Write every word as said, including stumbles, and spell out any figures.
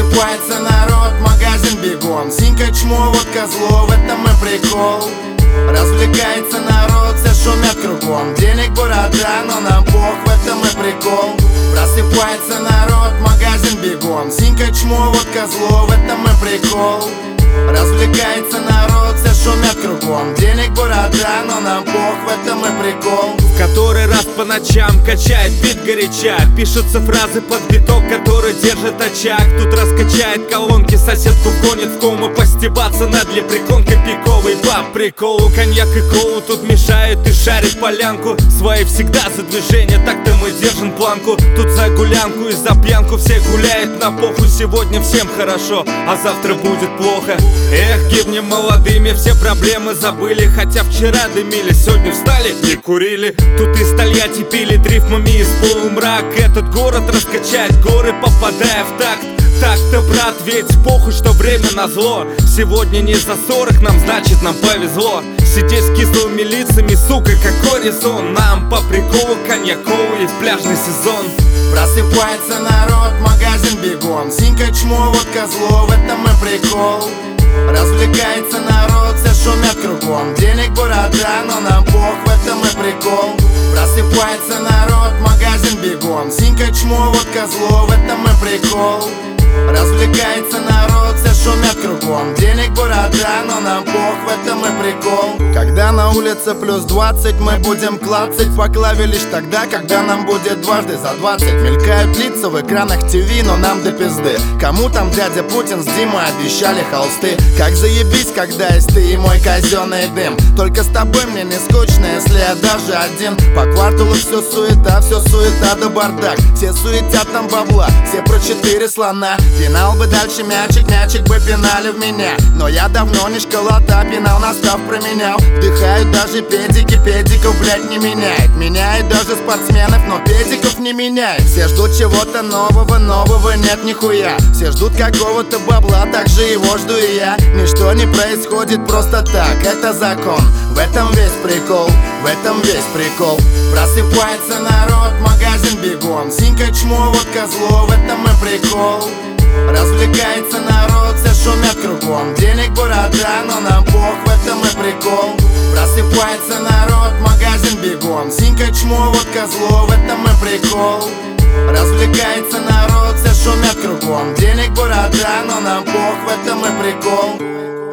Просыпается народ, магазин бегом. Синька, чмо, вот козлов, это мы прикол. Развлекается народ, все шумят кругом. Денег борода, но нам бог, в этом и прикол. Просыпается народ, магазин бегом. Синька, чмо, вот козлов, это мы прикол. Развлекается народ, все шумят кругом. Денег борода, но нам бог, в этом и прикол. В который раз по ночам качает бит горяча. Пишутся фразы под биток, который держит очаг. Тут раскачает колонки, соседку гонит в кому. Постебаться над лепреконкой пиковый по приколу. Коньяк и колу тут мешают и шарит полянку. Свои всегда за движение, так-то мы держим планку. Тут за гулянку и за пьянку все гуляют на похуй. Сегодня всем хорошо, а завтра будет плохо. Эх, гибнем молодыми, все проблемы забыли. Хотя вчера дымили, сегодня встали и курили. Тут из Тольятти пили рифмами из полумрак. Этот город раскачает горы, попадая в такт. Так-то, брат, ведь похуй, что время назло. Сегодня не за сорок нам, значит нам повезло. Сидеть с кислыми лицами, сука, какой резон. Нам по приколу коньяковый в пляжный сезон. Просыпается народ, магазин бегом. Синька, чмо, вот козлов, это мы прикол. Развлекается народ, все шумят кругом. Денег борода, но нам бог, в этом и прикол. Просыпается народ, магазин бегом. Синька, чмо, вот козлов, это мы прикол. Развлекается народ, все шумят кругом. Денег борода, но нам бог, в этом и прикол. Когда на улице плюс двадцать, мы будем клацать по клаве лишь тогда, когда нам будет дважды за двадцать. Мелькают лица в экранах ТВ, но нам до пизды. Кому там дядя Путин с Димой обещали холсты. Как заебись, когда есть ты и мой казенный дым. Только с тобой мне не скучно, если я даже один. По кварталу все суета, все суета да бардак. Все суетят там бабла, все про четыре слона. Пинал бы дальше мячик, мячик бы пинали в меня. Но я давно не школота, пинал настав променял. Вдыхают даже педики, педиков, блять, не меняет. Меняет даже спортсменов, но педиков не меняет. Все ждут чего-то нового, нового нет нихуя. Все ждут какого-то бабла, так же его жду и я. Ничто не происходит просто так, это закон. В этом весь прикол, в этом весь прикол. Просыпается народ, магазин бегом. Синька, чмо, вот козлов, это мы прикол. Развлекается народ, все шумят кругом. Денег борода, но нам бог, в этом и прикол. Просыпается народ, магазин бегом. Синька, чмо, вот козлов, это мы прикол. Развлекается народ, все шумят кругом. Денег борода, но нам бог, в этом и прикол.